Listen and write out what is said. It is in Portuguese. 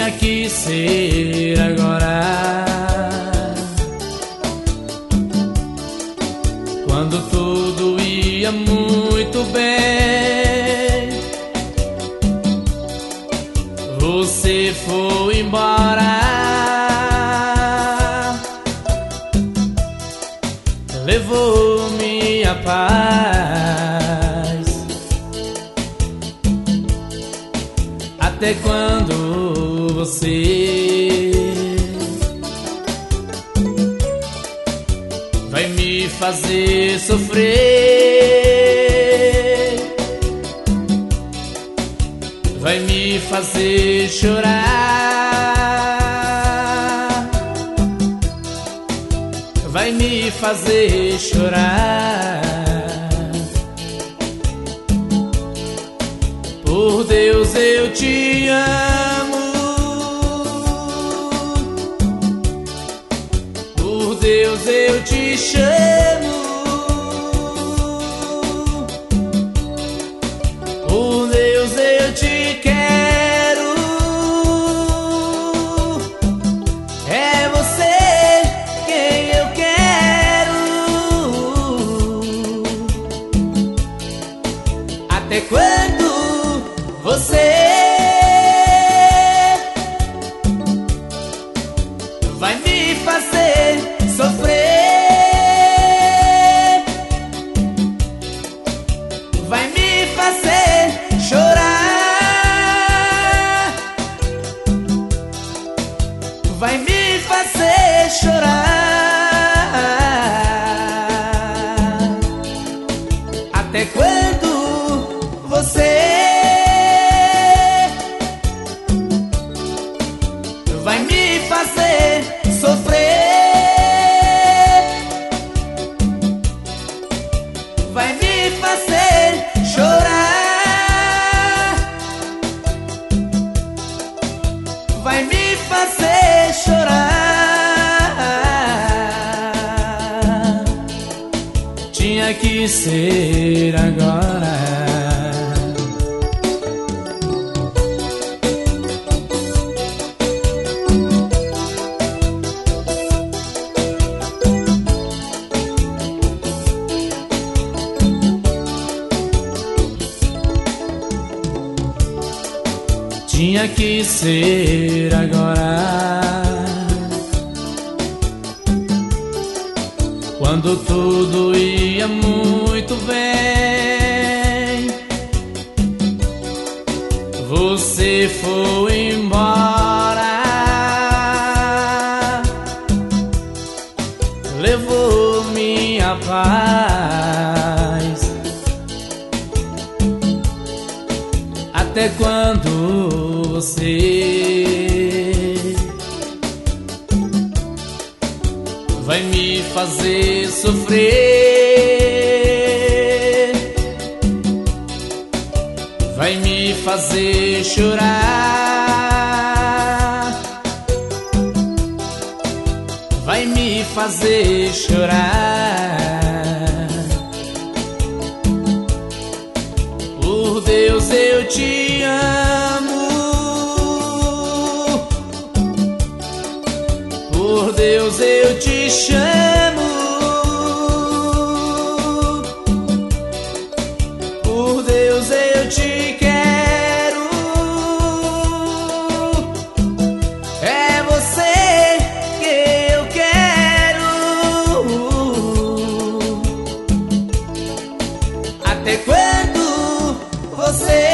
tinha que ser agora. Quando tudo ia muito bem, você foi embora. Levou minha paz. Até quando você vai me fazer sofrer? Vai me fazer chorar? Vai me fazer chorar? Por Deus eu te amo. Por Deus eu te chamo. Por Deus eu te quero. É você quem eu quero. Até quando você vai me fazer sofrer? Vai me fazer chorar? Vai me fazer chorar? Até quando você vai me fazer sofrer? Vai me fazer chorar? Vai me fazer chorar? Tinha que ser agora. Tinha que ser agora. Quando tudo ia muito bem, você foi embora. Levou minha paz. Até quando você vai me fazer sofrer? Vai me fazer chorar? Vai me fazer chorar? Por Deus eu te amo. Por Deus eu te chamo. Por Deus eu te quero. É você que eu quero. Até quando você